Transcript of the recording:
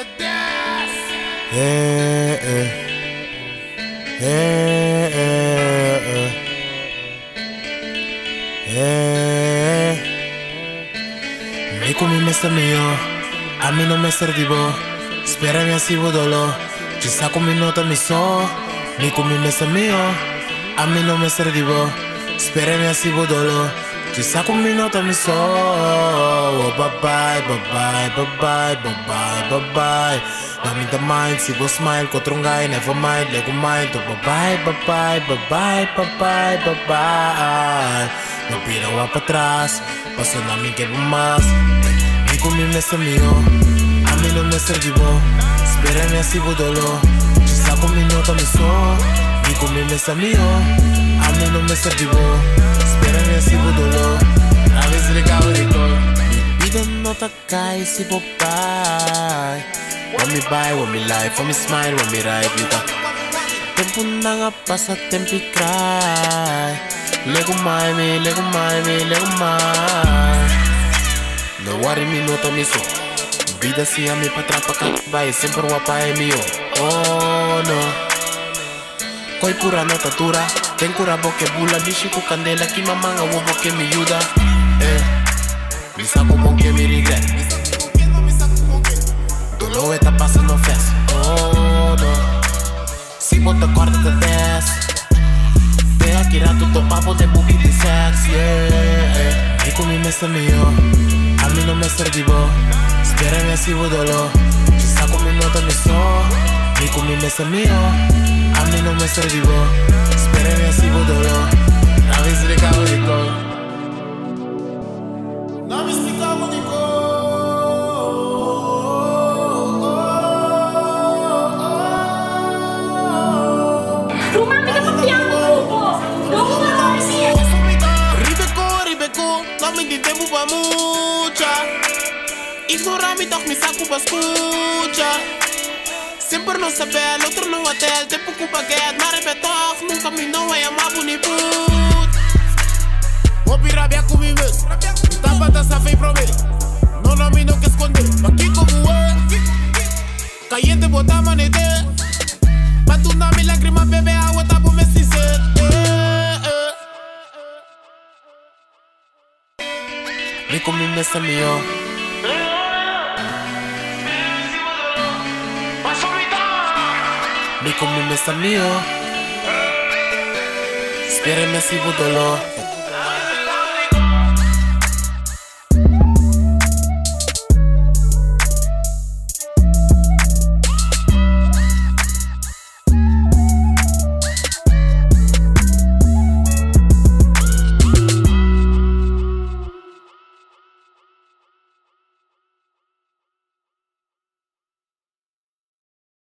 Mi come mesta mio, a me non mi servivo, spera mi asivo dolo, ci sa come nota mi so, mi come mesta mio, a me non mi servivo, spera mi asivo dolo, ci sa come nota mi so, oh bye bye, bye bye, bye bye, bye bye, bye bye. Now me the mind, see go smile, go trungai, never mind, let go mind, oh bye bye, bye bye, bye bye, bye bye, bye bye. No pira wa para atrás, paso na mí que más. Mi con mi mesa mío, a mí no me servivo, espérame así budolo, ci sa con mi nota mi so. Mi con mi mesa mío, a mí no me servivo, espérame así budolo, a veces le cago rico. Mi vida no te cae si bye. Want me buy, want me life, want me smile, want me ride vida. Tempo na nga pasa, tempo cry. Lego mai me, lego mai me, lego mai. No worry me, no to me so. Vida si a mi patrapa ka vai, sempre o pai mio. Oh no. Koi pura nota dura, ten cura boque bula, bishi ku candela, ki mamanga wo boque me ayuda. Mi sa como que me regret. Dolor está passando festa, oh no. Si bota corda da 10, vem aqui rato tô papo de boogie de sex, yeah. E com mi messa mio, a mí no me servivo, espérame así budolo, ci sa come nota mi so. E con mi messa mio, a mí no me servivo, espérame así budolo, a veces le cago di co. No mi spiegavo di co. No me di tempo pa mucha. Ignora mi toch, mi saco pa escucha. Sempre não saber, outro não até. Tempo culpa que é, mas repetor. Nunca me não é amar boniput. Vou pirar bem com mi vez. Tapa tá safe pro ver. Não me não que esconder. Aqui como é. Caliente botar manete. Batunda mi lágrima, bebe água, tá por me sincero. Mi con mi mesa mío. Mi con mi mesa mío. Espérame así budolo.